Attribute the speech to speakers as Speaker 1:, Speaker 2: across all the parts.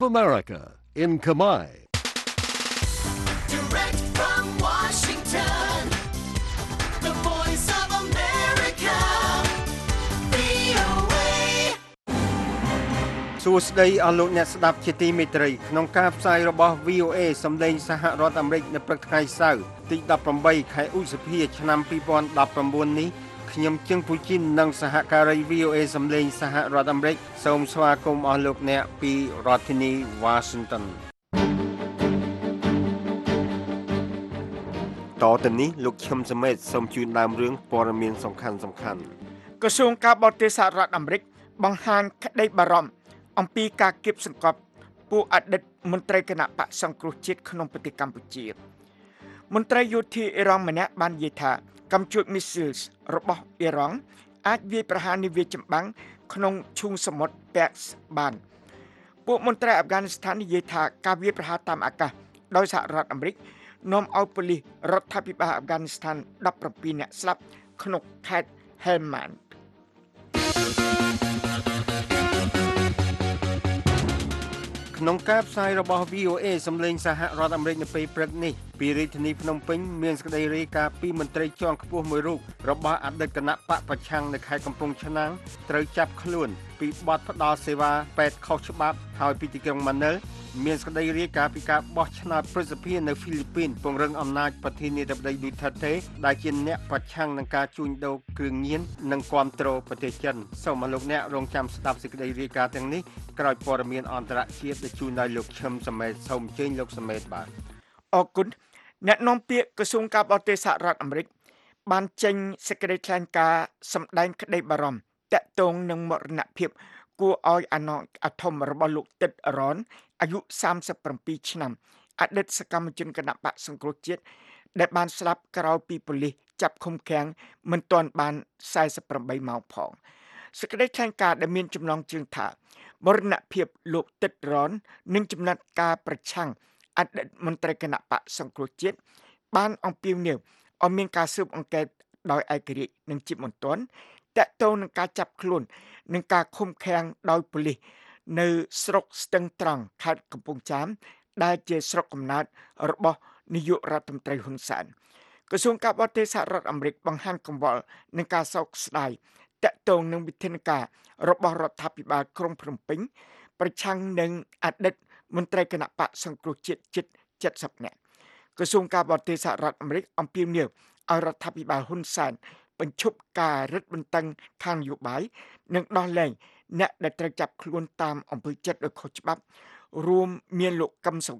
Speaker 1: America in Khmer.
Speaker 2: Direct from Washington, the voice of America, VOA.
Speaker 3: សួស្តីអស់លោកអ្នកស្ដាប់ជាទីមេត្រីក្នុងការផ្សាយរបស់ VOA សម្លេងសហរដ្ឋអាមេរិកនៅព្រឹកថ្ងៃសៅរ៍ទី18ខែឧសភាឆ្នាំ2019នេះខ្ញុំជឹងពូជីននិងសហការី VOA សម្លេងសហរដ្ឋអាមេរិកសូមស្វាគមន៍អស់លោកអ្នកពីរដ្ឋធានី Washington តទៅនេះលោកឈឹមសមេតសូមជូនដើមរឿងព័ត៌មានសំខាន់
Speaker 4: ក្រសួងការបរទេសសហរដ្ឋអាមេរិកបង្ហាញក្តីបារម្ភអំពីការគៀបសង្កត់ពួកអតីតមន្ត្រីគណៈបក្សសង្គ្រោះជាតិក្នុងប្រទេសកម្ពុជាមន្ត្រីយោធាអ៊ីរ៉ង់ម្នាក់បាននិយាយថាកម្មជួចមីស៊ីលរបស់អ៊ីរ៉ង់អាចវាយប្រហារនាវាចម្បាំងក្នុងឈូងសមុទ្រប៉ែកបានពួកមន្ត្រីអាហ្វហ្គានីស្ថាននិយាយថាការវាយប្រហារតាមអាកាសដោយសហរដ្ឋអាមេរិកនាំឲ្យប៉ូលីសរដ្ឋាភិបាលអាហ្វហ្គានីស្ថាន17នាក់ស្លាប់ក្នុងខេត្ត Helmand
Speaker 3: ក្នុងការផ្សាយរបស់ VOA សម្លេងសហរដ្ឋអាមេរិកនៅពេលព្រឹកនេះពីរាជធានីភ្នំពេញមានសេចក្តីរាយការណ៍ពីមន្ត្រីជាន់ខ្ពស់មួយរូបរបស់អតីតគណៈបកប្រឆាំងនៅខេត្តកំពង់ឆ្នាំងត្រូវចាប់ខ្លួនពីបទផ្ដាល់សេវាពេទ្យខុសច្បាប់ហើយពីទីក្រុងម៉ាណិលមានសេចក្តីរាយការណ៍ពីការបោះឆ្នោតប្រសិទ្ធភាពនៅហ្វីលីពីនពង្រឹងអំណាចប្រធានាធិបតីឌូថឺតេដែលជាអ្នកប្រឆាំងនឹងការជួញដូរគ្រឿងញៀននិងគាំទ្រប្រទេសចិនសូមលោកអ្នករងចាំស្ដាប់សេចក្តីរាយការណ៍ទាំងនេះក្រោយព័ត៌មានអន្តរជាតិដែលជូនដោយលោកឈឹមសមេតសូមអញ្ជើញលោកសមេតបាទ
Speaker 4: អរគុណអ្នកនាំពាក្យក្រសួងការបរទេសសហរដ្ឋអាមេរិកបានចេញសេចក្តីថ្លែងការណ៍សម្ដែងក្តីបារម្ភតាក់ទងនឹងមរណភាពគួរឲ្យអាធំរបស់លោកតិតរ៉នអាយុ37ឆ្នាំអតីតសកម្មជនគណបក្សសង្គ្រោះជាតិដែលបានស្លាប់ក្រោយពីប៉ូលីសចាប់ឃុំឃាំងមិនទាន់បាន48ម៉ោងផងសេចក្តីថ្លែងការណ៍ដែលមានចំណងជើងថាមរណភាពលោកតិតរ៉ននិងចំណាត់ការប្រឆាំងអតីតមន្ត្រីគណៈបក្សសង្គ្រោះជាតិបានអំពាវនាវឲ្យមានការស៊ើបអង្កេតដោយឯករាជ្យនិងជាបន្ទាន់តាក់ទងនឹងការចាប់ខ្លួននិងការឃុំឃាំងដោយប៉ូលីសនៅស្រុកស្ទឹងត្រង់ខេត្តកំពង់ចាមដែលជាស្រុកកំណើតរបស់នាយករដ្ឋមន្ត្រីហ៊ុនសែនក្រសួងការបរទេសសហរដ្ឋអាមេរិកបង្ហាញកង្វល់នឹងការសោកស្ដាយតាក់ទងនឹងវិធានការរបស់រដ្ឋាភិបាលក្រុងភ្នំពេញប្រឆាំងនឹងអតីតមន្ត្រីគណៈបក្សសង្គ្រោះជាតិជិត70នាក់ក្រសួងការបរទេសសហរដ្ឋអាមេរិកអំពាវនាវឲ្យរដ្ឋាភិបាលហ៊ុនសែនបញ្ឈប់ការរឹតបន្តឹងខាងនយោបាយនិងដោះលែងអ្នកដែលត្រូវចាប់ខ្លួនតាមអំពើចិត្តដោយខុសច្បាប់រួមមានលោកកឹមសុ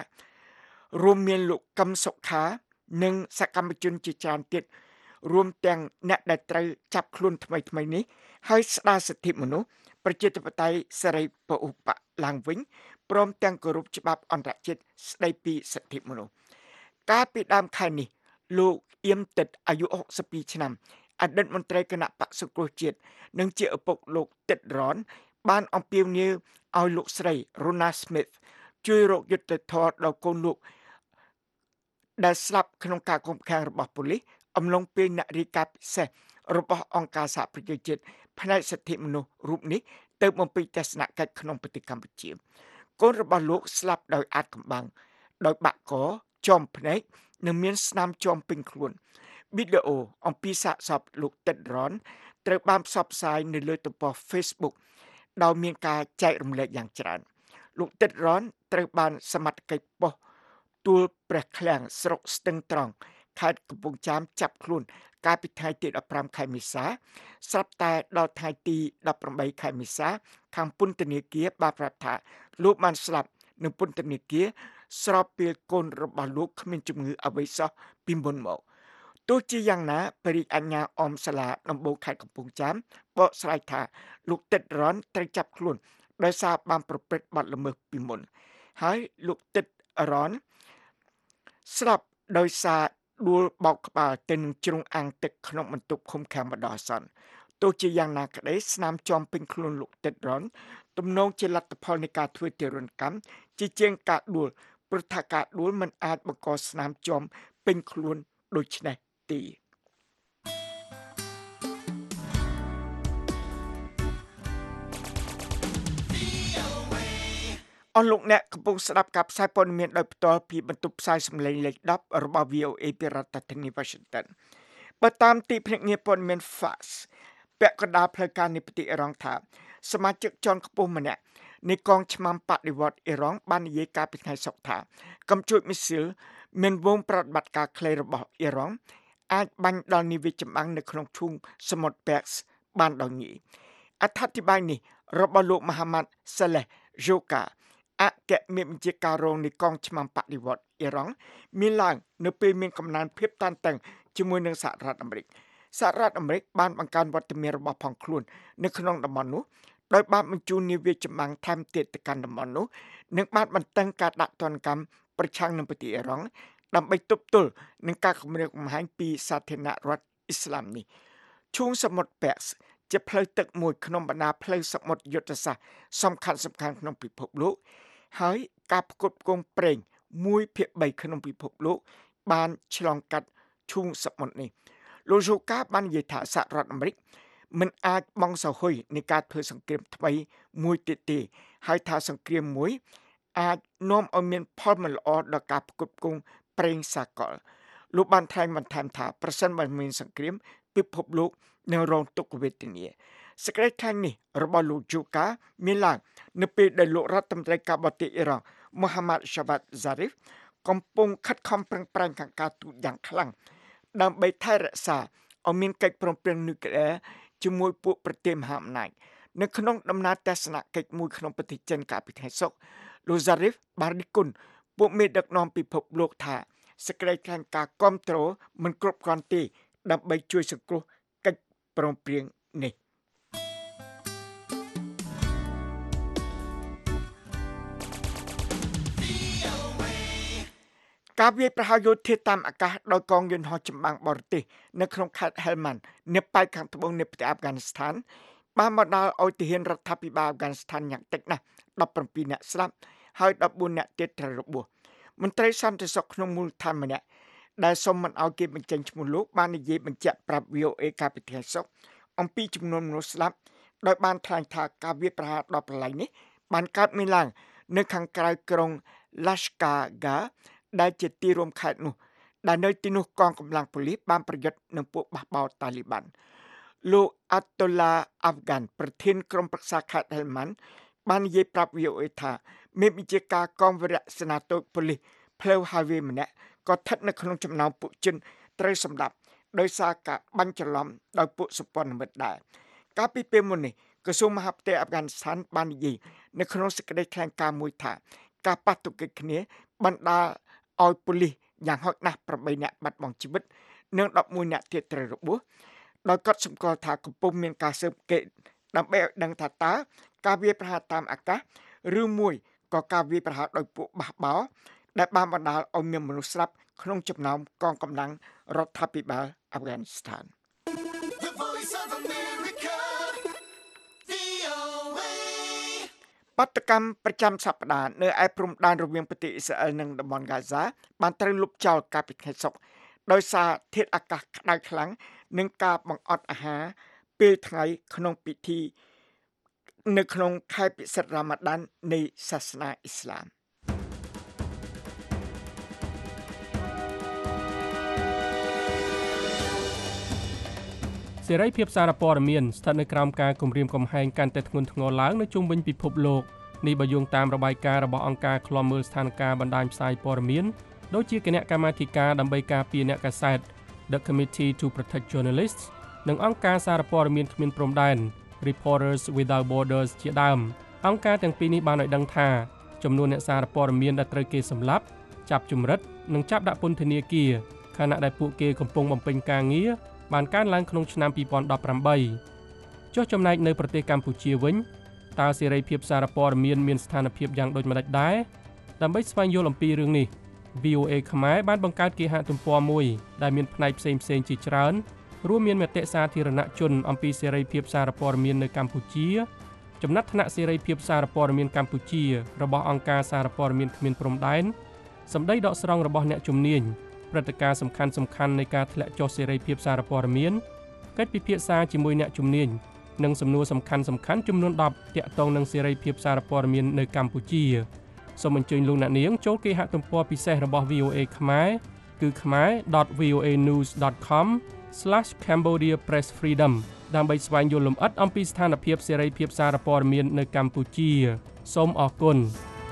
Speaker 4: ខានិងសកម្មជនជាច្រើនទៀតរួមទាំងអ្នកដែលត្រូវចាប់ខ្លួនថ្មីនេះហើយស្ដារសិទ្ធិមនុស្សប្រជាធិបតេយ្យសេរីពហុបកឡើងវិញព្រមទាំងគោរពច្បាប់អន្តរជាតិស្ដីពីសិទ្ធិមនុស្សកាលពីដើមខែនេះលោកអៀមតិតអាយុ62ឆ្នាំអតីតមន្ត្រីគណៈបក្សសង្គ្រោះជាតិនិងជាឪពុកលោកតិតរ៉នបានអំពាវនាវឲ្យលោកស្រី Rona Smith ជួយរកយុត្តិធម៌ដល់កូនលោកដែលស្លាប់ក្នុងការឃុំឃាំងរបស់ប៉ូលីសអំឡុងពេលអ្នករាយការណ៍ពិសេសរបស់អង្គការសហប្រជាជាតិផ្នែកសិទ្ធិមនុស្សរូបនេះទៅបំពេញទស្សនកិច្ចក្នុងប្រទេសកម្ពុជាកូនរបស់លោកស្លាប់ដោយអាថ៌កំបាំងដោយបាក់កជាប់ភ្នែកនិងមានស្នាមជាំពេញខ្លួនវីដេអូអំពីសាកសពលោកតិតរ៉នត្រូវបានផ្សព្វផ្សាយនៅលើទំព័រ Facebook ដោយមានការចែករំលែកយ៉ាងច្រើនលោកតិតរ៉នត្រូវបានសមត្ថកិច្ចប៉ុស្តិ៍ទួលព្រះឃ្លាំងស្រុកស្ទឹងត្រង់ខេត្តកំពង់ចាមចាប់ខ្លួនកាលពីថ្ងៃទី15ខែមេសាស្រាប់តែដល់ថ្ងៃទី18ខែមេសាខាងពន្ធនាគារបានប្រាប់ថាលោកបានស្លាប់នៅពន្ធនាគារស្របពេលកូនរបស់លោកគ្មានជំងឺអ្វីសោះពីមុនមកទោះជាយ៉ាងណាបរិយាអាជ្ញាអមសាលាដំបូងខេត្តកំពង់ចាមបកស្រាយថាលោកតិតរ៉នត្រូវចាប់ខ្លួនដោយសារបានប្រព្រឹត្តបទល្មើសពីមុនហើយលោកតិតរ៉នស្លាប់ដោយសារដួលបោកក្បាលទៅនឹងជ្រុងអាំងទឹកក្នុងបន្ទប់ឃុំឃាំងបណ្ដោះអាសន្នទោះជាយ៉ាងណាក្តីស្នាមជាំពេញខ្លួនលោកតិតរ៉នទំនងជាលទ្ធផលនៃការធ្វើទារុណកម្មជាជាងការដួលព្រោះថាការដួលមិនអាចបង្កស្នាមជាំពេញខ្លួនដូចនេះទេអស់លោកអ្នកកំពុងស្ដាប់ការផ្សាយព័ត៌មានដោយផ្ទាល់ពីបន្ទប់ផ្សាយសម្លេងលេខ10របស់ VOA ពីរដ្ឋធានី Washington បើតាមទីភ្នាក់ងារព័ត៌មាន Fox ពាក់កណ្ដាលផ្លូវការនៃប្រទេសអ៊ីរ៉ង់ថាសមាជិកជាន់ខ្ពស់ម្នាក់នៃកងឆ្មាំបដិវត្តន៍អ៊ីរ៉ង់បាននិយាយកាលពីថ្ងៃសុក្រថាកំជួចមីស៊ីលមានវងប្រតិបត្តិការខ្លីរបស់អ៊ីរ៉ង់អាចបាញ់ដល់នាវាចម្បាំងនៅក្នុងឈូងសមុទ្រ Persian បានដោយងាយអត្ថាធិប្បាយនេះរបស់លោក Mohammad Saleh Joka អគ្គមេបញ្ជាការរងនៃកងឆ្មាំបដិវត្តន៍អ៊ីរ៉ង់មានឡើងនៅពេលមានកំណើនភាពតានតឹងជាមួយនឹងសហរដ្ឋអាមេរិកសហរដ្ឋអាមេរិកបានបង្កើនវត្តមានរបស់ផងខ្លួននៅក្នុងតំបន់នោះដោយបានបញ្ជូននាវាចម្បាំងថែមទៀតទៅកាន់តំបន់នោះនិងបានបន្តឹងការដាក់ទណ្ឌកម្មប្រឆាំងនឹងប្រទេសអ៊ីរ៉ង់ដើម្បីទប់ទល់នឹងការគំរាមកំហែងពីសាធារណរដ្ឋអ៊ីស្លាមនេះឈូងសមុទ្រ Persian ជាផ្លូវទឹកមួយក្នុងបណ្ដាផ្លូវសមុទ្រយុទ្ធសាស្ត្រសំខាន់ៗក្នុងពិភពលោកហើយការផ្គត់ផ្គង់ប្រេង 1/3 ក្នុងពិភពលោកបានឆ្លងកាត់ឈូងសមុទ្រនេះលោកយូកាបាននិយាយថាសហរដ្ឋអាមេរិកមិនអាចបង់សហុយនៃការធ្វើសង្គ្រាមថ្មីមួយទៀតទេហើយថាសង្គ្រាមមួយអាចនាំឲ្យមានផលមិនល្អដល់ការផ្គត់ផ្គង់ប្រេងសាកលលោកបានថ្លែងបន្ថែមថាប្រសិនបើមានសង្គ្រាមពិភពលោកនឹងរងទុក្ខវេទនាសេចក្តីថ្លែងនេះរបស់លោកយូកាមានឡើងនៅពេលដែលលោករដ្ឋមន្ត្រីការបរទេសអ៊ីរ៉ង់ Mohammad Javad Zarif កំពុងខិតខំប្រឹងប្រែងខាងការទូតយ៉ាងខ្លាំងដើម្បីថែរក្សាឲ្យមានកិច្ចព្រមព្រៀងនុយក្លេអ៊ែរជាមួយពួកប្រទេសមហាអំណាចនៅក្នុងដំណើរទស្សនកិច្ចមួយក្នុងប្រទេសចិនកាលពីថ្ងៃសុក្រលោក Zarif បានរិះគន់ពួកមេដឹកនាំពិភពលោកថាសេចក្តីថ្លែងការណ៍គាំទ្រមិនគ្រប់គ្រាន់ទេដើម្បីជួយសង្គ្រោះកិច្ចព្រមព្រៀងនេះការវាយប្រហារយោធាតាមអាកាសដោយកងយន្តហោះចម្បាំងបរទេសនៅក្នុងខេត្ត Helmand នៅប៉ែកខាងត្បូងនៃប្រទេសអាហ្វហ្គានីស្ថានបានបណ្ដាលឲ្យទាហានរដ្ឋាភិបាលអាហ្វហ្គានីស្ថានយ៉ាងតិចណាស់17នាក់ស្លាប់ហើយ14នាក់ទៀតត្រូវរបួសមន្ត្រីសន្តិសុខក្នុងមូលដ្ឋានម្នាក់ដែលសូមមិនឲ្យគេបញ្ចេញឈ្មោះលោកបាននិយាយបញ្ជាក់ប្រាប់ VOA កាលពីថ្ងៃសុក្រអំពីចំនួនមនុស្សស្លាប់ដោយបានថ្លែងថាការវាយប្រហារដល់ប្រឡាយនេះបានកើតមានឡើងនៅខាងក្រៅក្រុង Lashkargah ដែលជាទីរួមខេត្តនោះដែលនៅទីនោះកងកម្លាំងប៉ូលីសបានប្រយុទ្ធនឹងពួកបះបោរតាលីបានលោក Atullah Afghan ប្រធានក្រុមប្រឹក្សាខេត្ត Helmand បាននិយាយប្រាប់ VOA ថាមេបញ្ជាការកងវរៈសេនាតូចប៉ូលីសផ្លូវ highway ម្នាក់ក៏ស្ថិតនៅក្នុងចំណោមពួកជនត្រូវសម្លាប់ដោយសារការបាញ់ច្រឡំដោយពួកសម្ព័ន្ធមិត្តដែរកាលពីពេលមុននេះក្រសួងមហាផ្ទៃអាហ្វហ្គានីស្ថានបាននិយាយនៅក្នុងសេចក្តីថ្លែងការណ៍មួយថាការប៉ះទង្គិចគ្នាបណ្ដាលឲ្យប៉ូលីសយ៉ាងហោចណាស់8នាក់បាត់បង់ជីវិតនិង11នាក់ទៀតត្រូវរបួសដោយកត់សម្គាល់ថាកំពុងមានការស៊ើបអង្កេតដើម្បីឲ្យដឹងថាតើការវាយប្រហារតាមអាកាសឬមួយក៏ការវាយប្រហារដោយពួកបះបោរដែលបានបណ្ដាលឲ្យមានមនុស្សស្លាប់ក្នុងចំណោមកងកម្លាំងរដ្ឋាភិបាលអាហ្វហ្គានីស្ថាន
Speaker 2: The Voice of America, VOA.
Speaker 4: បាតុកម្មប្រចាំសប្តាហ៍នៅឯព្រំដែនរវាងប្រទេសអ៊ីស្រាអែលនិងតំបន់ហ្គាហ្សាបានត្រូវលុបចោលកាលពីថ្ងៃសុក្រដោយសារធាតុអាកាសក្តៅខ្លាំងនិងការបង្អត់អាហារពេលថ្ងៃក្នុងពិធីនៅក្នុងខែពិសិដ្ឋរ៉ាម៉ាឌាននៃសាសនាអ៊ីស្លាម
Speaker 5: សេរីភាពសារព័ត៌មានស្ថិតនៅក្រោមការគំរាមកំហែងកាន់តែធ្ងន់ធ្ងរឡើងនៅជុំវិញពិភពលោកនេះបើយោងតាមរបាយការណ៍របស់អង្គការឃ្លាំមើលស្ថានភាពបណ្ដាញផ្សាយព័ត៌មានដូចជាគណៈកម្មាធិការដើម្បីការពារអ្នកកាសែត The Committee to Protect Journalists និងអង្គការសារព័ត៌មានគ្មានព្រំដែន Reporters Without Borders ជាដើមអង្គការទាំងពីរនេះបានឲ្យដឹងថាចំនួនអ្នកសារព័ត៌មានដែលត្រូវគេសម្លាប់ចាប់ជំរិតនិងចាប់ដាក់ពន្ធនាគារខណៈដែលពួកគេកំពុងបំពេញការងារបានកើនឡើងក្នុងឆ្នាំ2018ចុះចំណែកនៅប្រទេសកម្ពុជាវិញតើសេរីភាពសារព័ត៌មានស្ថានភាពយ៉ាងដូចម្តេចដែរដើម្បីស្វែងយល់អំពីរឿងនេះ VOA ខ្មែរបានបង្កើតគេហទំព័រមួយដែលមានផ្នែកផ្សេងៗជាច្រើនរួមមានមតិសាធារណជនអំពីសេរីភាពសារព័ត៌មាននៅកម្ពុជាចំណាត់ថ្នាក់សេរីភាពសារព័ត៌មានកម្ពុជារបស់អង្គការសារព័ត៌មានគ្មានព្រំដែនសម្ដីដកស្រង់របស់អ្នកជំនាញព្រឹត្តិការណ៍សំខាន់នៃការធ្លាក់ចុះសេរីភាពសារព័ត៌មានកិច្ចពិភាក្សាជាមួយអ្នកជំនាញនិងសំណួរសំខាន់ចំនួន10ទាក់ទងនឹងសេរីភាពសារព័ត៌មាននៅកម្ពុជាសូមអញ្ជើញលោកអ្នកនាងចូលគេហទំព័រពិសេសរបស់ VOA ខ្មែរគឺkhmer.voanews.com/Cambodia Press Freedom ដើម្បីស្វែងយល់លម្អិតអំពីស្ថានភាពសេរីភាពសារព័ត៌មាននៅកម្ពុជាសូមអរគុណ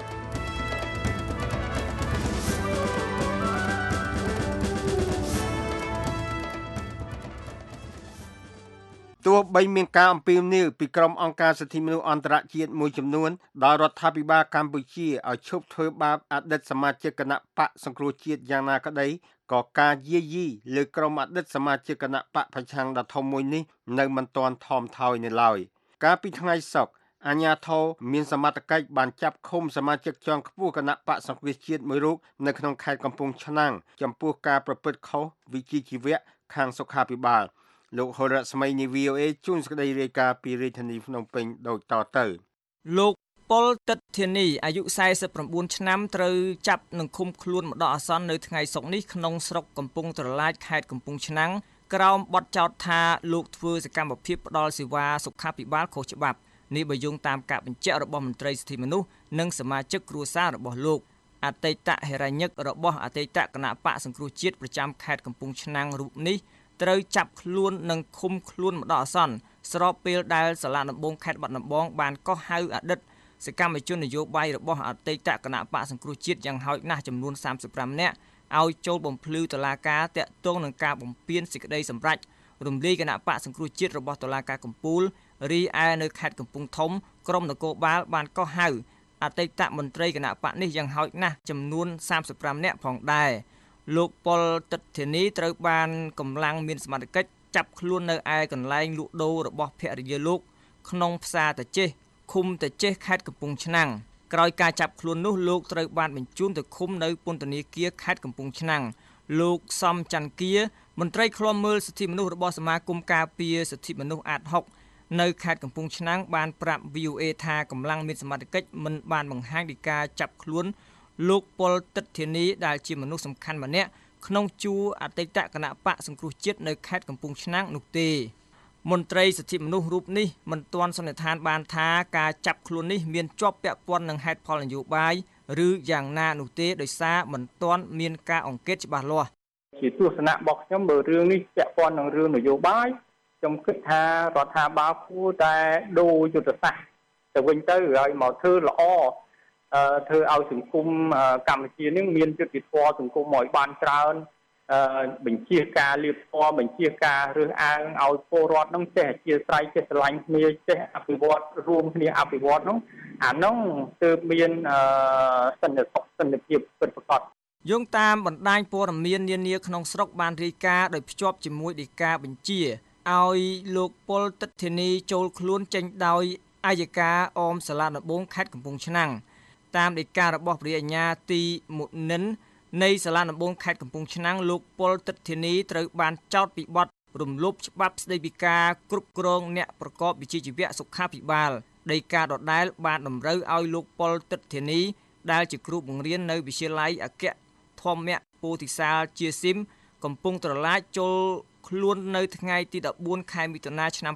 Speaker 3: ទោះបីមានការអំពាវនាវពីក្រុមអង្គការសិទ្ធិមនុស្សអន្តរជាតិមួយចំនួនដល់រដ្ឋាភិបាលកម្ពុជាឲ្យឈប់ធ្វើបាបអតីតសមាជិកគណៈបកសង្គ្រោះជាតិយ៉ាងណាក្តីក៏ការយាយីលើក្រុមអតីតសមាជិកគណៈបកប្រឆាំងដ៏ធំមួយនេះនៅមិនទាន់ថមថយនៅឡើយកាលពីថ្ងៃសុក្រអាជ្ញាធរមានសមត្ថកិច្ចបានចាប់ឃុំសមាជិកជាន់ខ្ពស់គណៈបកសង្គ្រោះជាតិមួយរូបនៅក្នុងខេត្តកំពង់ឆ្នាំងចំពោះការប្រព្រឹត្តខុសវិជ្ជាជីវៈខាងសុខាភិបាលលោកហុរ៉ាស្មីនី VOA ជួនសេចក្តីរាយការណ៍ពីរាជធានីភ្នំពេញដូចតទៅ
Speaker 6: លោកប៉ុលតិតធានីអាយុ49ឆ្នាំត្រូវចាប់និងឃុំខ្លួនម្ដងអាសន្ននៅថ្ងៃសុក្រនេះក្នុងស្រុកកំពង់ត្រឡាចខេត្តកំពង់ឆ្នាំងក្រោមបទចោទថាលោកធ្វើសកម្មភាពផ្ដាល់សេវាសុខាភិបាលខុសច្បាប់នេះបើយោងតាមការបញ្ជាក់របស់មន្ត្រីសិទ្ធិមនុស្សនិងសមាជិកគ្រួសាររបស់លោកអតីតហេរញ្ញិករបស់អតីតគណៈបកសង្គ្រោះជាតិប្រចាំខេត្តកំពង់ឆ្នាំងរូបនេះត្រូវចាប់ខ្លួននិងឃុំខ្លួនម្ដងអាសន្នស្របពេលដែលសាលាដំបងខេត្តបាត់ដំបងបានកោះហៅអតីតសកម្មជននយោបាយរបស់អតីតគណៈបកសង្គ្រោះជាតិយ៉ាងហោចណាស់ចំនួន35នាក់ឲ្យចូលបំភ្លឺតុលាការតាក់ទងនឹងការបំពានសេចក្តីសម្រេចរំលាយគណៈបកសង្គ្រោះជាតិរបស់តុលាការកំពូលរីឯនៅខេត្តកំពង់ធំក្រុមនគរបាលបានកោះហៅអតីតមន្ត្រីគណៈបកនេះយ៉ាងហោចណាស់ចំនួន35នាក់ផងដែរលោកប៉ុលតិតធានីត្រូវបានកម្លាំងមានសមត្ថកិច្ចចាប់ខ្លួននៅឯកន្លែងលក់ដូររបស់ភរិយាលោកក្នុងផ្សារតាចេះឃុំតាចេះខេត្តកំពង់ឆ្នាំងក្រោយការចាប់ខ្លួននោះលោកត្រូវបានបញ្ជូនទៅឃុំនៅពន្ធនាគារខេត្តកំពង់ឆ្នាំងលោកសំច័ន្ទគាមន្ត្រីឃ្លាំមើលសិទ្ធិមនុស្សរបស់សមាគមការពារសិទ្ធិមនុស្សអាត6នៅខេត្តកំពង់ឆ្នាំងបានប្រាប់ VOA ថាកម្លាំងមានសមត្ថកិច្ចមិនបានបង្ហាញពីការចាប់ខ្លួនលោកប៉ុលតិតធានីដែលជាមនុស្សសំខាន់ម្នាក់ក្នុងជួរអតីតគណៈបកសង្គ្រោះជាតិនៅខេត្តកំពង់ឆ្នាំងនោះទេមន្ត្រីសិទ្ធិមនុស្សរូបនេះមិនទាន់សន្និដ្ឋានបានថាការចាប់ខ្លួននេះមានជាប់ពាក់ព័ន្ធនឹងហេតុផលនយោបាយឬយ៉ាងណានោះទេដោយសារមិនទាន់មានការអង្កេតច្បាស់លាស់
Speaker 7: ជាទស្សនៈរបស់ខ្ញុំបើរឿងនេះពាក់ព័ន្ធនឹងរឿងនយោបាយខ្ញុំគិតថារដ្ឋាភិបាលគួរតែដូរយុទ្ធសាស្ត្រទៅវិញទៅឲ្យមកធ្វើល្អធ្វើឲ្យសង្គមកម្ពុជានឹងមានយុត្តិធម៌សង្គមឲ្យបានច្រើនបញ្ជាការលៀបពណ៌បញ្ជាការរើសអើងឲ្យពលរដ្ឋនឹងចេះអធិស្ឋានចេះស្រឡាញ់គ្នាចេះអភិវឌ្ឍរួមគ្នាអភិវឌ្ឍនោះអានោះទើបមានសន្តិសុខសន្តិភាពពិតប្រាកដ
Speaker 6: យោងតាមបណ្ដាញព័ត៌មាននានាក្នុងស្រុកបានរាយការណ៍ដោយភ្ជាប់ជាមួយដីកាបញ្ជាឲ្យលោកប៉ុលតិតធានីចូលខ្លួនចេញដោយអាយកាអមសាលាដំបងខេត្តកំពង់ឆ្នាំងតាមដីការបស់ព្រះអាជ្ញាទីមុនិននៃសាលាដំបងខេត្តកំពង់ឆ្នាំងលោកប៉ុលតិតធានីត្រូវបានចោទពីបទរំលោភច្បាប់ស្តីពីការគ្រប់គ្រងអ្នកប្រកបវិជ្ជាជីវៈសុខាភិបាលដីកាដដែលបានតម្រូវឲ្យលោកប៉ុលតិតធានីដែលជាគ្រូបង្រៀននៅវិទ្យាល័យអគ្គធម្មពោធិសាលជាស៊ីមកំពុងត្រឡាចចូលខ្លួននៅថ្ងៃទី14ខែមិថុនាឆ្នាំ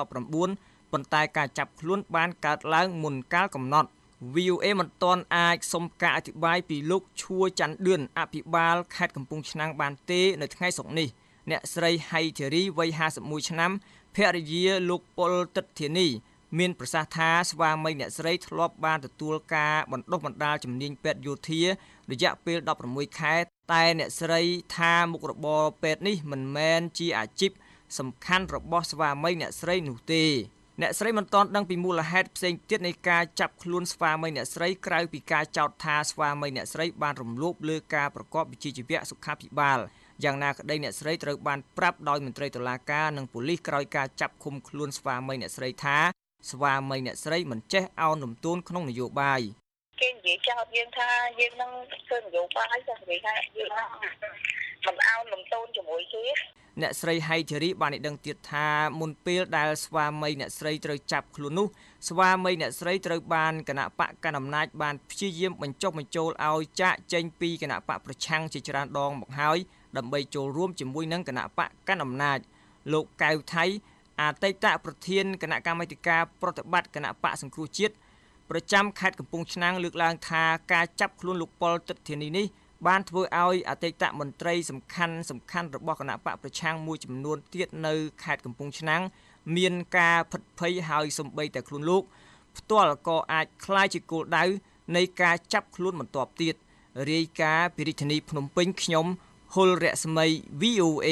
Speaker 6: 2019ប៉ុន្តែការចាប់ខ្លួនបានកើតឡើងមុនកាលកំណត់ VOA មិនទាន់អាចសុំការអធិប្បាយពីលោកឈួរច័ន្ទឌឿនអភិបាលខេត្តកំពង់ឆ្នាំងបានទេនៅថ្ងៃសុក្រនេះអ្នកស្រីហៃធារីវ័យ51ឆ្នាំភរិយាលោកប៉ុលតិតធានីមានប្រសាសន៍ថាស្វាមីអ្នកស្រីធ្លាប់បានទទួលការបណ្ដុះបណ្ដាលជំនាញពេទ្យយោធារយៈពេល16ខែតែអ្នកស្រីថាមុខរបរពេទ្យនេះមិនមែនជាអាជីពសំខាន់របស់ស្វាមីអ្នកស្រីនោះទេអ្នកស្រីមិនទាន់ដឹងពីមូលហេតុផ្សេងទៀតនៃការចាប់ខ្លួនស្វាមីអ្នកស្រីក្រៅពីការចោទថាស្វាមីអ្នកស្រីបានរំលោភលើការប្រកបវិជ្ជាជីវៈសុខាភិបាលយ៉ាងណាក្តីអ្នកស្រីត្រូវបានប្រាប់ដោយមន្ត្រីតុលាការនិងប៉ូលីសក្រោយការចាប់ឃុំខ្លួនស្វាមីអ្នកស្រីថាស្វាមីអ្នកស្រីមិនចេះឱនលំទោនក្នុងនយោបាយ
Speaker 8: គេនិយាយចោទយើងថាយើងនឹងធ្វើនយោបាយចានិយាយថាយើងមិនឱនលំទោនជាមួយគេ
Speaker 6: អ្នកស្រីហៃធារីបានឲ្យដឹងទៀតថាមុនពេលដែលស្វាមីអ្នកស្រីត្រូវចាប់ខ្លួននោះស្វាមីអ្នកស្រីត្រូវបានគណៈបកកណ្ដាលអំណាចបានព្យាយាមបញ្ចុះបញ្ចូលឲ្យចាកចេញពីគណៈបកប្រឆាំងជាច្រើនដងមកហើយដើម្បីចូលរួមជាមួយនឹងគណៈបកកណ្ដាលអំណាចលោកកៅថៃអតីតប្រធានគណៈកម្មាធិការប្រតិបត្តិគណៈបកសង្គ្រោះជាតិប្រចាំខេត្តកំពង់ឆ្នាំងលើកឡើងថាការចាប់ខ្លួនលោកប៉ុល ទិដ្ឋានីនេះបានធ្វើឲ្យអតីតមន្ត្រីសំខាន់របស់គណៈបកប្រឆាំងមួយចំនួនទៀតនៅខេត្តកំពង់ឆ្នាំងមានការភិតភ័យហើយសំបីតែខ្លួនលោកផ្ទាល់ក៏អាចក្លាយជាគោលដៅនៃការចាប់ខ្លួនបន្ទាប់ទៀតរាយការណ៍ពីរាជធានីភ្នំពេញខ្ញុំហុលរស្មី VOA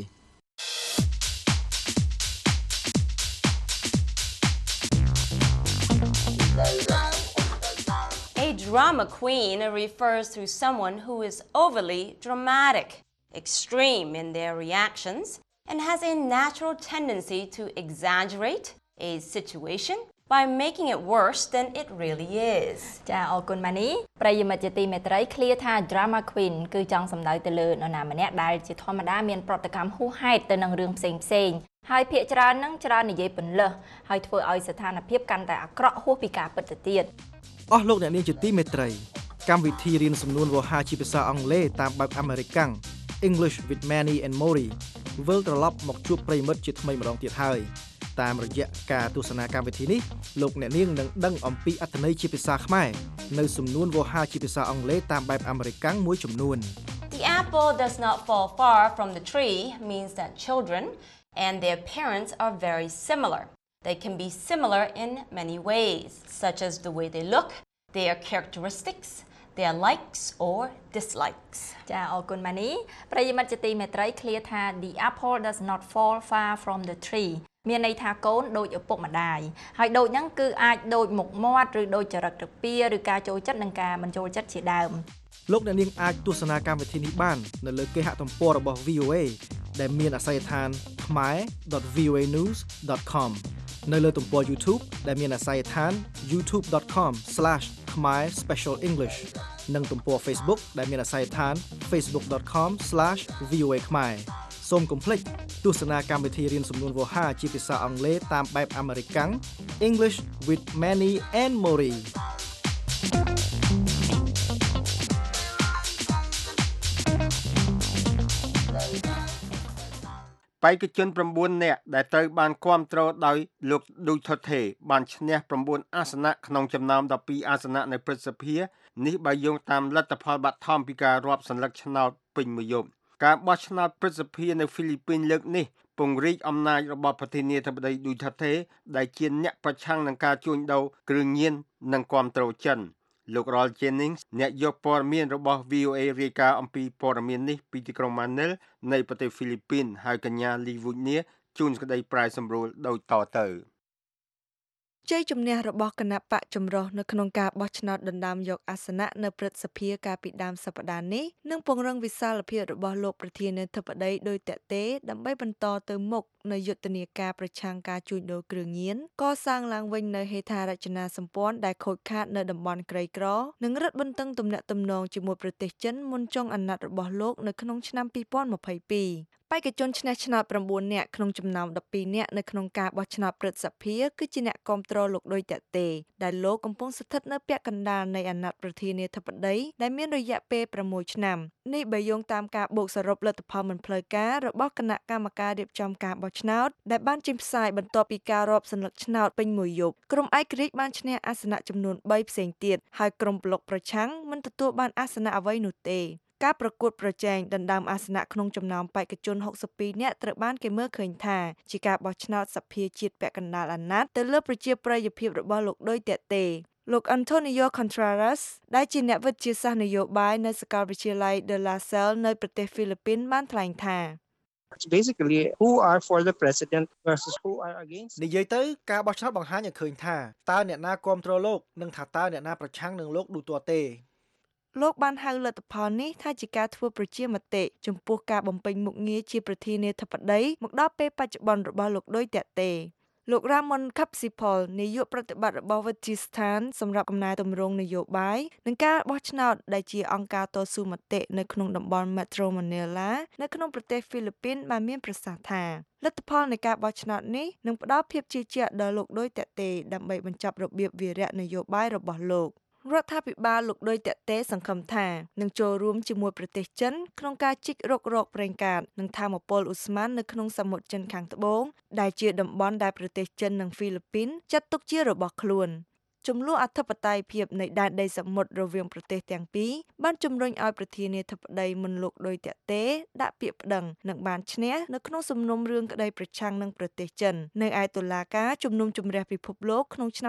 Speaker 9: A drama queen refers to someone who is overly dramatic, extreme in their reactions, and has a natural tendency to exaggerate a situation by making it worse than it really is.
Speaker 10: ចាអរគុណម៉ានីប្រិយមិត្តជាទីមេត្រីឃ្លាថា drama queen គឺចង់សំដៅទៅលើនរណាម្នាក់ដែលជាធម្មតាមានប្រតិកម្មហួសហេតុទៅនឹងរឿងផ្សេងហើយភាគច្រើននឹងច្រើននិយាយពន្លើសហើយធ្វើឲ្យស្ថានភាពកាន់តែអាក្រក់ហួសពីការពិតទៅទៀត
Speaker 11: អស់លោកអ្នកនាងជាទីមេត្រីកម្មវិធីរៀនសំនួនវោហារជាភាសាអង់គ្លេសតាមបែបអាមេរិកាំង English with Manny and Mori វិលត្រឡប់មកជួបប្រិយមិត្តជាថ្មីម្ដងទៀតហើយតាមរយៈការទស្សនាកម្មវិធីនេះលោកអ្នកនាងនឹងដឹងអំពីអត្ថន័យជាភាសាខ្មែរនៅសំនួនវោហារជាភាសាអង់គ្លេសតាមបែបអាមេរិកាំងមួយចំនួន
Speaker 9: The apple does not fall far from the tree means that children and their parents are very similar. They can be similar in many ways, such as the way they look, their characteristics, their likes or dislikes.
Speaker 10: ចាអរគុណម៉ានីប្រិយមិត្តជាទីមេត្រីឃ្លាថា The apple does not fall far from the tree មានន័យថាកូនដូចឪពុកម្ដាយហើយដូចហ្នឹងគឺអាចដូចមុខមាត់ឬដូចចរិតរបៀបឬការចូលចិត្តនិងការមិនចូលចិត្តជាដើម
Speaker 11: លោកអ្នកនាងអាចទស្សនាកម្មវិធីនេះបាននៅលើគេហទំព័ររបស់ VOA ដែលមានអាសយដ្ឋាន khmer.voanews.com នៅលើទំព័រ YouTube ដែលមានអាសយដ្ឋាន youtube.com/khmerspecialenglish និងទំព័រ Facebook ដែលមានអាសយដ្ឋាន facebook.com/voa khmer សូមកុំភ្លេចទស្សនាកម្មវិធីរៀនសំនួនវោហារជាភាសាអង់គ្លេសតាមបែបអាមេរិកាំង English with Manny and Mori
Speaker 3: បេក្ខជន9នាក់ដែលត្រូវបានគាំទ្រដោយលោកឌូថូថេបានឈ្នះ9អាសនៈក្នុងចំណោម12អាសនៈនៅព្រឹទ្ធសភានេះបើយោងតាមលទ្ធផលបឋមពីការរាប់សន្លឹកឆ្នោតពេញមួយយប់ការបោះឆ្នោតព្រឹទ្ធសភានៅហ្វីលីពីនលើកនេះពង្រីកអំណាចរបស់ប្រធានាធិបតីឌូថូថេដែលជាអ្នកប្រឆាំងនឹងការជួញដូរគ្រឿងញៀននិងគាំទ្រចិនលោក Roll Jennings អ្នកយកព័ត៌មានរបស់ VOA រាយការណ៍អំពីព័ត៌មាននេះពីទីក្រុង Manila នៃប្រទេសហ្វីលីពីនហើយកញ្ញា Lee Woonia ជួនក្តីប្រាយសម្រួលដូចតទៅ
Speaker 12: ជ័យជំនះរបស់គណៈបកចម្រុះនៅក្នុងការបោះឆ្នោតដណ្ដើមយកអាសនៈនៅព្រឹទ្ធសភាកាលពីដើមសប្តាហ៍នេះនឹងពង្រឹងវិសាលភាពរបស់លោកប្រធានាធិបតីដោយតេតេដើម្បីបន្តទៅមុខនៅយុទ្ធនាការប្រឆាំងការជួញដូរគ្រឿងញៀនកសាងឡើងវិញនៅហេដ្ឋារចនាសម្ព័ន្ធដែលខូចខាតនៅតំបន់ក្រីក្រនិងរឹតបន្តឹងទំនាក់ទំនងជាមួយប្រទេសចិនមុនចុងអាណត្តិរបស់លោកនៅក្នុងឆ្នាំ2022បេក្ខជនឆ្នះឆ្នោត9នាក់ក្នុងចំណោម12នាក់នៅក្នុងការបោះឆ្នោតព្រឹទ្ធសភាគឺជាអ្នកគាំទ្រលោកដោយតេតេដែលលោកកំពុងស្ថិតនៅពាក់កណ្ដាលនៃអាណត្តិប្រធានាធិបតីដែលមានរយៈពេល6ឆ្នាំនេះបើយោងតាមការបូកសរុបលទ្ធផលមិនផ្លូវការរបស់គណៈកម្មការរៀបចំការបោះឆ្នោតដែលបានចេញផ្សាយបន្ទាប់ពីការរាប់សន្លឹកឆ្នោតពេញមួយយប់ក្រុមឯករាជ្យបានឈ្នះអាសនៈចំនួន3ផ្សេងទៀតហើយក្រុមប្លុកប្រឆាំងមិនទទួលបានអាសនៈអ្វីនោះទេការប្រកួតប្រជែងដណ្ដើមអាសនៈក្នុងចំណោមបេក្ខជន62នាក់ត្រូវបានគេមើលឃើញថាជាការបោះឆ្នោតសភាជាតិពាក់កណ្ដាលអាណត្តិទៅលើប្រជាប្រិយភាពរបស់លោកដោយតេតេលោក Antonio Contreras ដែលជាអ្នកវិទ្យាសាស្ត្រនយោបាយនៅសាកលវិទ្យាល័យ De La Salle នៅប្រទេសហ្វីលីពីនបានថ្លែងថា
Speaker 13: It's basically who are for the president versus who are against
Speaker 11: និយាយទៅការបោះឆ្នោតបង្ហាញឲ្យឃើញថាតើអ្នកណាគាំទ្រលោកនិងថាតើអ្នកណាប្រឆាំងនឹងលោកឌូតូតេលោកបានហៅលទ្ធផលនេះថាជាការធ្វើប្រជាមតិចំពោះការបំពេញមុខងារជាប្រធានាធិបតីមកដល់ពេលបច្ចុប្បន្នរបស់លោកដោយតេតេលោក Ramon Capsipol នាយកប្រតិបត្តិរបស់វិទ្យាស្ថានសម្រាប់កំណែទម្រង់នយោបាយនិងការបោះឆ្នោតដែលជាអង្គការតស៊ូមតិនៅក្នុងតំបន់ Metro Manila នៅក្នុងប្រទេសហ្វីលីពីនបានមានប្រសាសន៍ថាលទ្ធផលនៃការបោះឆ្នោតនេះនឹងផ្ដល់ភាពជឿជាក់ដល់លោកដោយតេតេដើម្បីបញ្ចប់របៀបវារៈនយោបាយរបស់លោករដ្ឋាភិបាលលោកដោយតេតេសង្ឃឹមថានឹងចូលរួមជាមួយប្រទេសចិនក្នុងការជីករករកប្រេងកាតនិងថាមពលឧស្ម័ននៅក្នុងសមុទ្រចិនខាងត្បូងដែលជាតំបន់ដែលប្រទេសចិននិងហ្វីលីពីនចាត់ទុកជារបស់ខ្លួន
Speaker 12: ចំនួនអធិបតេយ្យភាពនៃដែនដីសមុទ្ររវាងប្រទេសទាំងពីរបានជំរុញឲ្យប្រធានាធិបតីមុនលោកដោយតាក់ទេដាក់ពាក្យប្តឹងនិងបានឈ្នះនៅក្នុងសំណុំរឿងក្តីប្រឆាំងនឹងប្រទេសចិននៅឯតុលាការជំនុំជម្រះពិភពលោកក្នុងឆ្នាំ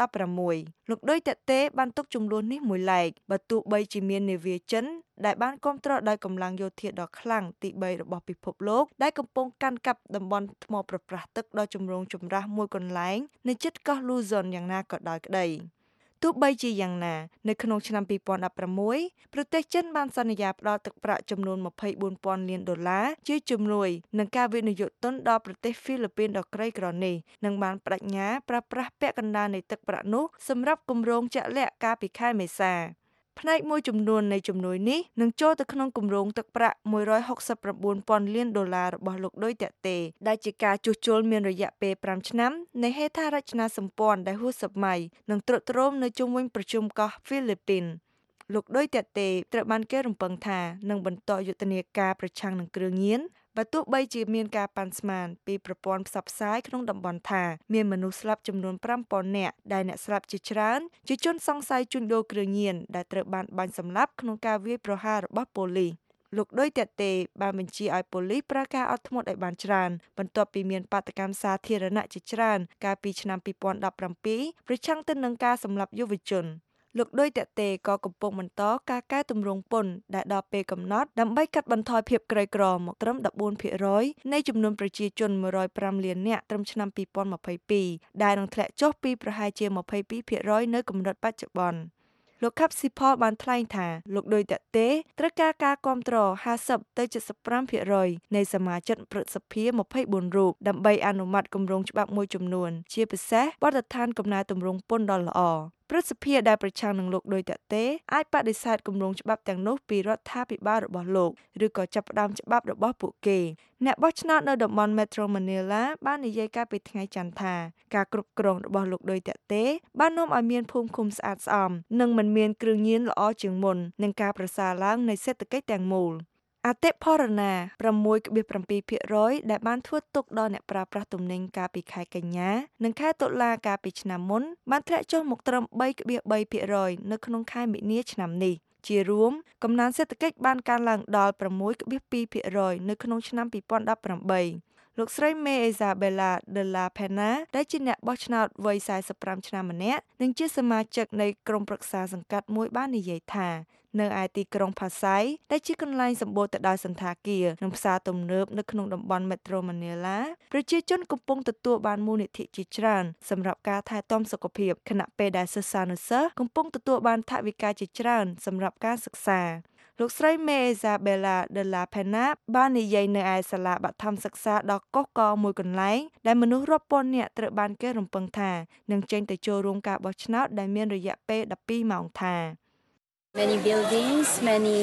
Speaker 12: 2016លោកដោយតាក់ទេបានទុកចំនួននេះមួយឡែកបើទោះបីជាមាននាវាចិនដែលបានគ្រប់គ្រងដោយកម្លាំងយោធាដ៏ខ្លាំងទី3របស់ពិភពលោកដែលកំពុងកាន់កាប់តំបន់ថ្មប្រប្រាស់ទឹកដ៏ចម្រូងចម្រាសមួយកន្លែងនៅជិតកោះ Luzon យ៉ាងណាក៏ដោយក្តីទោះបីជាយ៉ាងណានៅក្នុងឆ្នាំ2016ប្រទេសចិនបានសន្យាផ្តល់ទឹកប្រាក់ចំនួន$24,000 លានជាជំនួយនឹងការវិនិយោគទុនដល់ប្រទេសហ្វីលីពីនដ៏ក្រីក្រនេះនិងបានបដិញ្ញាប្រើប្រាស់ពាក់កណ្ដាលនៃទឹកប្រាក់នោះសម្រាប់គម្រោងជាក់លាក់កាលពីខែមេសាផ្នែកមួយចំនួននៃជំនួយនេះនឹងចូលទៅក្នុងគម្រោងទឹកប្រាក់$169,000 លានរបស់លោកដោយតាក់ទេដែលជាការជួសជុលមានរយៈពេល5ឆ្នាំនៃហេដ្ឋារចនាសម្ព័ន្ធដែលហួសសម័យនិងទ្រុឌទ្រោមនៅជុំវិញប្រជុំកោះហ្វីលីពីនលោកដោយតាក់ទេត្រូវបានគេរំពឹងថានឹងបន្តយុទ្ធនាការប្រឆាំងនឹងគ្រឿងញៀនបើទោះបីជាមានការប៉ាន់ស្មានពីប្រព័ន្ធផ្សព្វផ្សាយក្នុងតំបន់ថាមានមនុស្សស្លាប់ចំនួន5,000 នាក់ដែលអ្នកស្លាប់ជាច្រើនជាជនសង្ស័យជួញដូរគ្រឿងញៀនដែលត្រូវបានបាញ់សម្លាប់ក្នុងការវាយប្រហាររបស់ប៉ូលីសលោកដោយតាក់ទេបានបញ្ជាឲ្យប៉ូលីសប្រើការអត់ធ្មត់ឲ្យបានច្រើនបន្ទាប់ពីមានបាតកម្មសាធារណៈជាច្រើនកាលពីឆ្នាំ2017ប្រឆាំងទៅនឹងការសម្លាប់យុវជនលោកដោយតាក់ទេក៏កំពុងបន្តការកែតម្រង់ពន្ធដែលដល់ពេលកំណត់ដើម្បីកាត់បន្ថយភាពក្រីក្រមកត្រឹម 14% នៃចំនួនប្រជាជន105 លាននាក់ត្រឹមឆ្នាំ2022ដែលនឹងធ្លាក់ចុះពីប្រហែលជា 22% នៅកម្រិតបច្ចុប្បន្នលោកខាប់ស៊ីផលបានថ្លែងថាលោកដោយតាក់ទេត្រូវការការគាំទ្រ 50 ទៅ 75% នៃសមាជិកព្រឹទ្ធសភា 24 រូបដើម្បីអនុម័តគម្រោងច្បាប់មួយចំនួនជាពិសេសបទដ្ឋានកំណែទម្រង់ពន្ធដ៏ល្អព្រឹទ្ធសភាដែលប្រឆាំងនឹងលោកដោយតាក់ទេអាចបដិសេធគម្រោងច្បាប់ទាំងនោះពីរដ្ឋាភិបាលរបស់លោកឬក៏ចាប់ផ្ដើមច្បាប់របស់ពួកគេអ្នកបោះឆ្នោតនៅតំបន់ Metro Manila បាននិយាយកាលពីថ្ងៃច័ន្ទថាការគ្រប់គ្រងរបស់លោកដោយតាក់ទេបាននាំឲ្យមានភូមិឃុំស្អាតស្អំនិងមិនមានគ្រឿងញៀនល្អជាងមុននិងការប្រសើរឡើងនៃសេដ្ឋកិច្ចទាំងមូលអតិផរណា 6.7% ដែលបានធ្វើទុកដល់អ្នកប្រើប្រាស់ទំនិញកាលពីខែកញ្ញានិងខែតុលាកាលពីឆ្នាំមុនបានធ្លាក់ចុះមកត្រឹម 3.3% នៅក្នុងខែមិនិនាឆ្នាំនេះជារួមកំណើនសេដ្ឋកិច្ចបានកើនឡើងដល់ 6.2% នៅក្នុងឆ្នាំ2018លោកស្រីមេអេសាបេឡាដឺឡាផេណាដែលជាអ្នកបោះឆ្នោតវ័យ45ឆ្នាំម្នាក់និងជាសមាជិកនៃក្រុមប្រឹក្សាសង្កាត់មួយបាននិយាយថានៅឯទីក្រុងផាសៃដែលជាកន្លែងសម្បូរទៅដោយសន្តាគារនិងផ្សារទំនើបនៅក្នុងតំបន់ Metro Manila ប្រជាជនកំពុងទទួលបានមូលនិធិជាច្រើនសម្រាប់ការថែទាំសុខភាពខណៈពេលដែលសិស្សានុសិស្សកំពុងទទួលបានថវិកាជាច្រើនសម្រាប់ការសិក្សាលោកស្រីមេអេសាបេឡាដឺឡាផេណាបាននិយាយនៅឯសាលាបឋមសិក្សាដ៏កុះករមួយកន្លែងដែលមនុស្សរាប់ពាន់នាក់ត្រូវបានគេរំពឹងថានឹងចេញទៅចូលរួមការបោះឆ្នោតដែលមានរយៈពេល12ម៉ោងថា
Speaker 14: Many buildings, many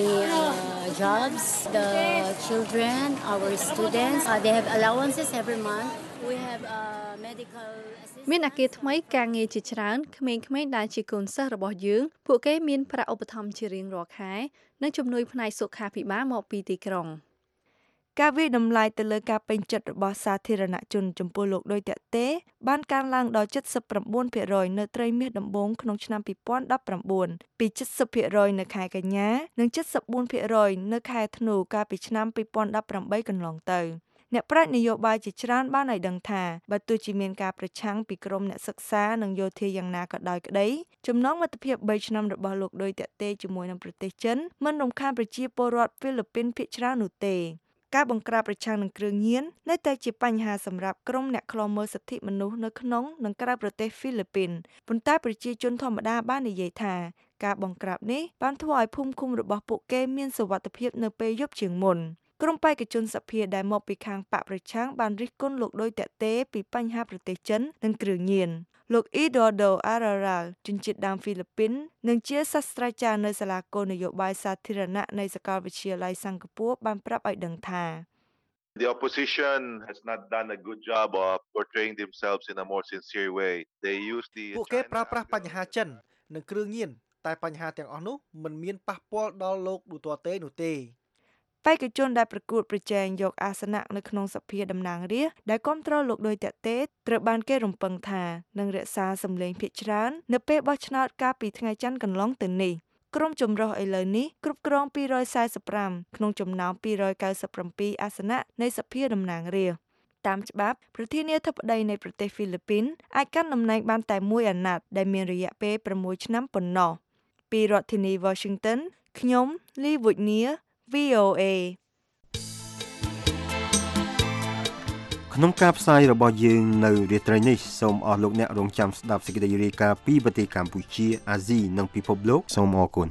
Speaker 14: jobs, the children, our students, they have allowances every month. We have medical assistance.
Speaker 12: មានអគារថ្មីការងារជាច្រើនក្មេងៗដែលជាកូនសិស្សរបស់យើងពួកគេមានប្រាក់ឧបត្ថម្ភជារៀងរាល់ខែនិងជំនួយផ្នែកសុខាភិបាលមកពីទីក្រុងការវិដំឡៃទៅលើការពេញចិត្តរបស់សាធារណជនចំពោះលោកដោយតាក់ទេបានកើនឡើងដល់ 79% នៅត្រីមាសដំបូងក្នុងឆ្នាំ2019ពី 70% នៅខែកញ្ញានិង 74% នៅខែធ្នូកាលពីឆ្នាំ2018កន្លងទៅអ្នកប្រាជ្ញនយោបាយជាច្រើនបានឲ្យដឹងថាបើទោះជាមានការប្រឆាំងពីក្រមអ្នកសិក្សានិងយោធាយ៉ាងណាក៏ដោយក្តីចំណងមិត្តភាព3ឆ្នាំរបស់លោកដោយតាក់ទេជាមួយនឹងប្រទេសចិនមិនរំខានប្រជាពលរដ្ឋហ្វីលីពីនភាគច្រើននោះទេការបង្ក្រាបប្រឆាំងនឹងគ្រឿងញៀននៅតែជាបញ្ហាសម្រាប់ក្រុមអ្នកឃ្លាំមើលសិទ្ធិមនុស្សនៅក្នុងនិងក្រៅប្រទេសហ្វីលីពីនប៉ុន្តែប្រជាជនធម្មតាបាននិយាយថាការបង្ក្រាបនេះបានធ្វើឲ្យភូមិឃុំរបស់ពួកគេមានសុវត្ថិភាពនៅពេលយប់ជាងមុនក្រុមបេក្ខជនសភាដែលមកពីខាងបកប្រឆាំងបានរិះគន់លោកដោយតាក់ទេពីបញ្ហាប្រទេសចិននិងគ្រឿងញៀនលោក Eduardo Araral ជនជាតិដើមហ្វីលីពីននិងជាសាស្ត្រាចារ្យនៅសាលាគោលនយោបាយសាធារណៈនៃសាកលវិទ្យាល័យសិង្ហបុរីបានប្រាប់ឲ្យដឹងថា
Speaker 15: The opposition has not done a good job of portraying themselves in a more sincere way. They use the
Speaker 11: ពួកគេប្រើប្រាស់បញ្ហាចិននិងគ្រឿងញៀនតែបញ្ហាទាំងអស់នោះមិនមានប៉ះពាល់ដល់លោកឌូទ័រតេនោះទេ
Speaker 12: បេក្ខជនដែលប្រកួតប្រជែងយកអាសនៈនៅក្នុងសភាតំណាងរាស្ត្រដែលគ្រប់គ្រងលោកដោយតេតេត្រូវបានគេរំពឹងថានឹងរក្សាសម្លេងភាគច្រើននៅពេលបោះឆ្នោតកាលពីថ្ងៃច័ន្ទកន្លងទៅនេះក្រុមចម្រុះឥឡូវនេះគ្រប់គ្រង245ក្នុងចំណោម297អាសនៈនៃសភាតំណាងរាស្ត្រតាមច្បាប់ប្រធានាធិបតីនៃប្រទេសហ្វីលីពីនអាចកាន់តំណែងបានតែមួយអាណត្តិដែលមានរយៈពេល6ឆ្នាំប៉ុណ្ណោះពីរដ្ឋធានី Washington ខ្ញុំ Lee Woodnia VOA
Speaker 3: ក្នុងការផ្សាយរបស់យើងនៅរាត្រីនេះសូមអស់លោកអ្នករងចាំស្ដាប់សេចក្តីរាយការណ៍ពីប្រទេសកម្ពុជាអាស៊ីនិងពិភពលោកសូមអរគុណ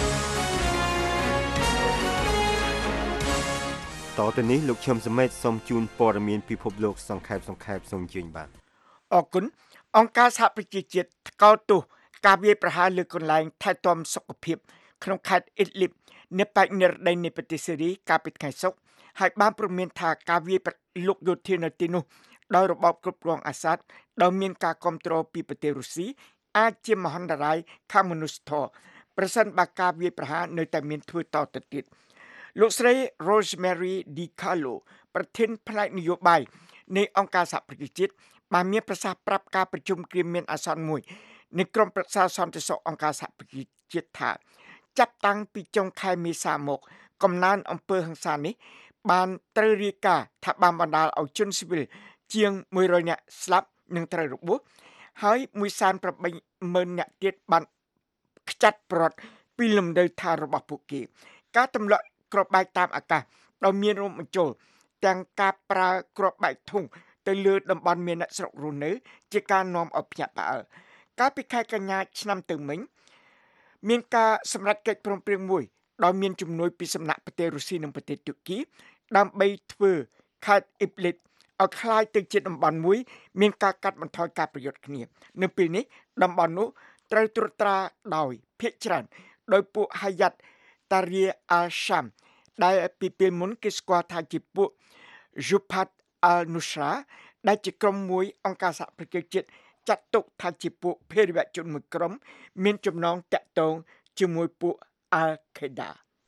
Speaker 3: តទៅនេះលោកឈឹមសមេតសូមជូនព័ត៌មានពិភពលោកសង្ខេបសូមអញ្ជើញបាទ
Speaker 4: អរគុណអង្គការសហប្រជាជាតិថ្កោលទោសការវាយប្រហារលើកន្លែងថែទាំសុខភាពក្នុងខេត្តអ៊ីដលីបនៅប៉ែកនិរដីនៃប្រទេសសេរីកាលពីថ្ងៃសុក្រហើយបានព្រមានថាការវាយលុកយោធានៅទីនោះដោយរបបគ្រប់គ្រងអាសាដដោយមានការគ្រប់គ្រងពីប្រទេសរុស្ស៊ីអាចជាមហន្តរាយខាងមនុស្សធម៌ប្រសិនបើការវាយប្រហារនៅតែមានធ្វើតទៅទៀតលោកស្រី Rosemary DiCarlo ប្រធានផ្នែកនយោបាយនៃអង្គការសហប្រជាជាតិបានមានប្រសាសន៍ប្រាប់ការប្រជុំគ្រាមានអាសន្នមួយនៃក្រុមប្រឹក្សាសន្តិសុខអង្គការសហប្រជាជាតិថាចាប់តាំងពីចុងខែមេសាមកកំណើនអំពើហិង្សានេះបានត្រូវរាយការណ៍ថាបានបណ្ដាលឲ្យជនស៊ីវិលជាង100នាក់ស្លាប់និងត្រូវរបួសហើយ180,000នាក់ទៀតបានខ្ចាត់ប្រត់ពីលំនៅឋានរបស់ពួកគេការទម្លាក់គ្រាប់បែកតាមអាកាសដោយមានរួមបញ្ចូលទាំងការប្រើគ្រាប់បែកធុងទៅលើតំបន់មានអ្នកស្រុករស់នៅជាការនាំឲ្យភ្ញាក់ផ្អើលកាលពីខែកញ្ញាឆ្នាំទៅមិញមានការសម្រេចកិច្ចព្រមព្រៀងមួយដោយមានជំនួយពីសំណាក់ប្រទេសរុស្ស៊ីនិងប្រទេសទូគីដើម្បីធ្វើខេត្តអ៊ីបលីតឲ្យคล้ายទៅជាតំបន់មួយមានការកាត់បន្ថយការប្រយុទ្ធគ្នានៅពេលនេះតំបន់នោះត្រូវត្រួតត្រាដោយភាគច្រើនដោយពួក Hayat Tahrir al-Sham ដែលពីពេលមុនគេស្គាល់ថាជាពួក Jabhat al-Nusra ដែលជាក្រុមមួយអង្គការសហប្រជាជាតិចាត់ទុកថាជាពួកភេរវជនមួយក្រុមមានចំណងតាក់ទងជាមួយពួក Al-Qaeda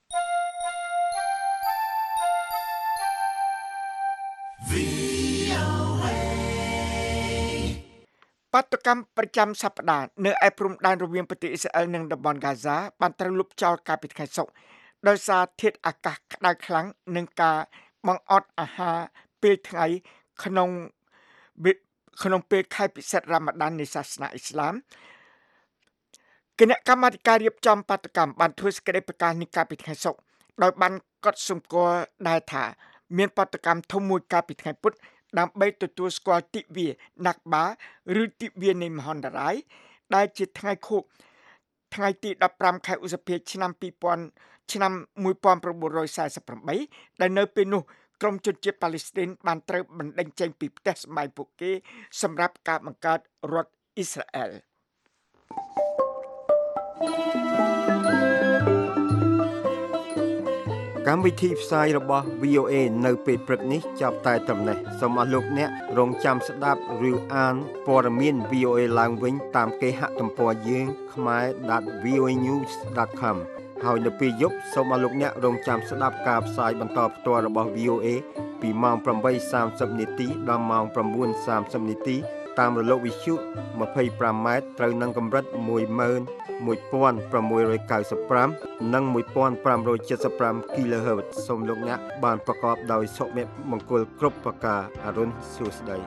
Speaker 4: បាតុកម្មប្រចាំសប្តាហ៍នៅឯព្រំដែនរវាងប្រទេសអ៊ីស្រាអែលនិងតំបន់ហ្គាហ្សាបានត្រូវលុបចោលកាលពីថ្ងៃសុក្រដោយសារធាតុអាកាសក្តៅខ្លាំងនិងការបង្អត់អាហារពេលថ្ងៃក្នុងពេលខែពិសិដ្ឋរ៉ាម៉ាដាននៃសាសនាអ៊ីស្លាមគណៈកម្មាធិការរៀបចំបាតុកម្មបានធ្វើសេចក្តីប្រកាសនេះកាលពីថ្ងៃសុក្រដោយបានកត់សម្គាល់ដែរថាមានបាតុកម្មធំមួយកាលពីថ្ងៃពុធដើម្បីទទួលស្គាល់ទិវាណាក់បាឬទិវានៃមហន្តរាយដែលជាថ្ងៃខួបថ្ងៃទី15ខែឧសភាឆ្នាំ1948ដែលនៅពេលនោះក្រុមជនជាតិប៉ាឡេស្ទីនបានត្រូវបណ្តេញចេញពីផ្ទះសម្បែងពួកគេសម្រាប់ការបង្កើតរដ្ឋអ៊ីស្រាអែលកម្មវិធីផ្សាយរបស់ VOA នៅពេលព្រឹកនេះចាប់តែត្រឹមនេះសូមអស់លោកអ្នករងចាំស្ដាប់ឬអានព័ត៌មាន VOA ឡើងវិញតាមគេហទំព័រយើង khmer.voanews.com ហើយនៅពេលយប់សូមអស់លោកអ្នករងចាំស្ដាប់ការផ្សាយបន្តផ្ទាល់របស់ VOA ពីម៉ោង 8:30 នាទីដល់ម៉ោង 9:30 នាទីតាមរលកវិទ្យុ 25m ត្រូវនឹងកម្រិត 11695 និង 1575 kHz សូមលោកអ្នកបានប្រកបដោយសុភមង្គលគ្រប់ប្រការអរុនសួស្តី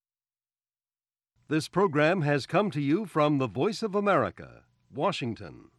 Speaker 1: This program has come to you from the Voice of America, Washington.